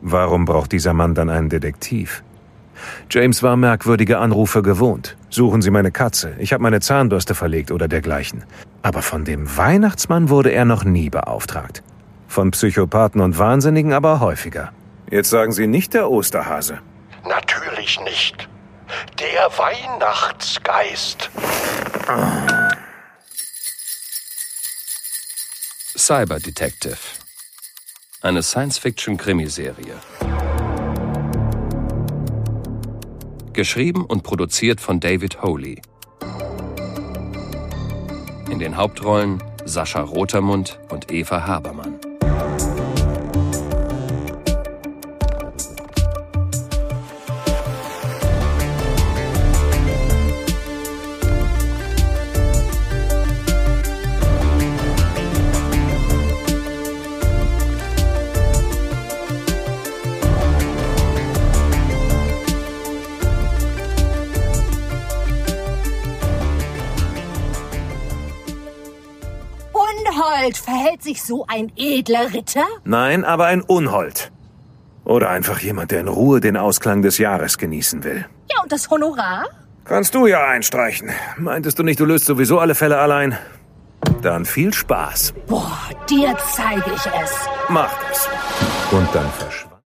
Warum braucht dieser Mann dann einen Detektiv? James war merkwürdige Anrufe gewohnt. Suchen Sie meine Katze, ich habe meine Zahnbürste verlegt oder dergleichen. Aber von dem Weihnachtsmann wurde er noch nie beauftragt. Von Psychopathen und Wahnsinnigen aber häufiger. Jetzt sagen Sie nicht der Osterhase. Natürlich nicht. Der Weihnachtsgeist. Cyber Detective. Eine Science-Fiction-Krimiserie. Geschrieben und produziert von David Holy. In den Hauptrollen Sascha Rotermund und Eva Habermann. Verhält sich so ein edler Ritter? Nein, aber ein Unhold. Oder einfach jemand, der in Ruhe den Ausklang des Jahres genießen will. Ja, und das Honorar? Kannst du ja einstreichen. Meintest du nicht, du löst sowieso alle Fälle allein? Dann viel Spaß. Boah, dir zeige ich es. Mach das. Und dann verschwindet.